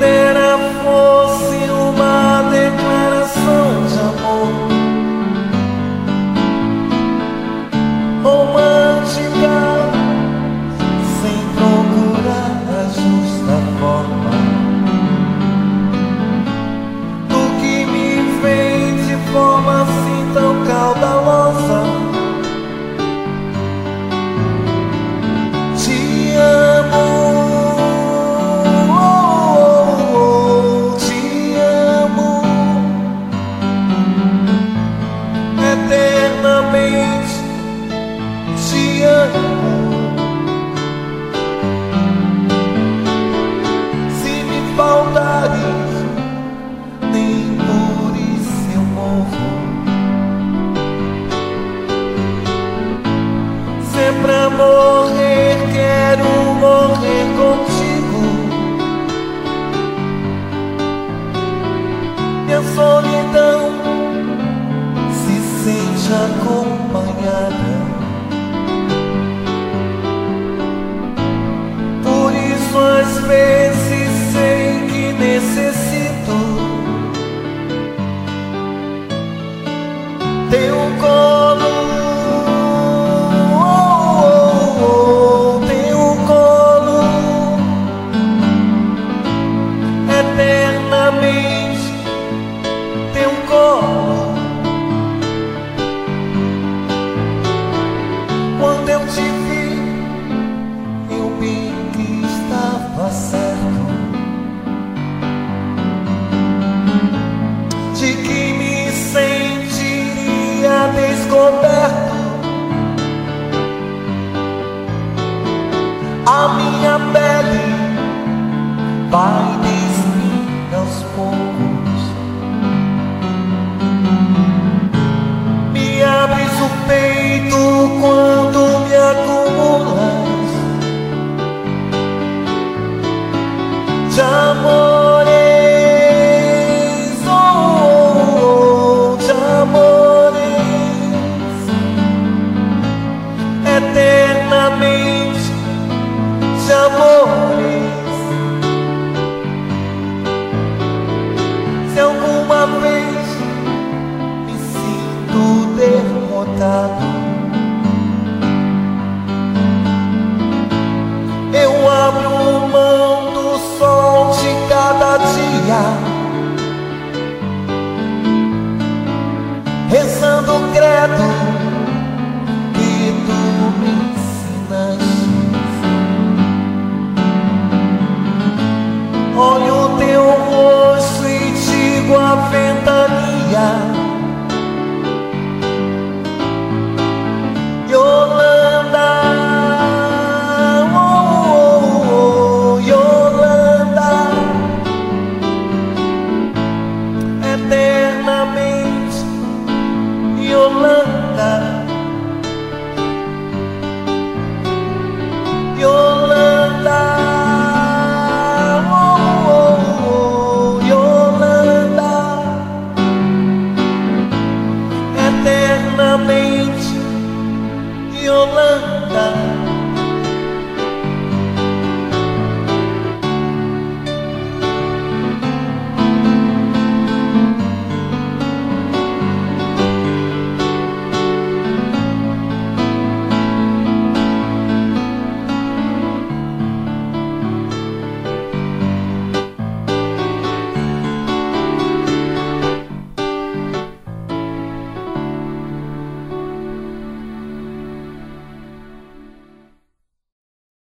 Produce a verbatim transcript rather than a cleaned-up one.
dera fosse uma declaração de amor romântica, sem procurar a justa forma do que me vem de forma assim tão caudalosa. Te amo, oh, oh, oh, te amo eternamente, te amo. Se me faltares, nem por isso eu morro. Se é pra morrer, quero morrer contigo. Minha solidão se sente acompanhada. Por isso às vezes sei que necessito teu colo, oh, oh, oh, teu colo eternamente, teu colo. Quando eu te vi, eu vi que estava certo, de que me sentiria descoberto. A minha pele vai despir aos poucos. Me abres o peito quando me acumulas de amores, oh, oh, oh, de amores eternamente, de amores. Se alguma vez me sinto derrotado, eu abro mão do sol de cada dia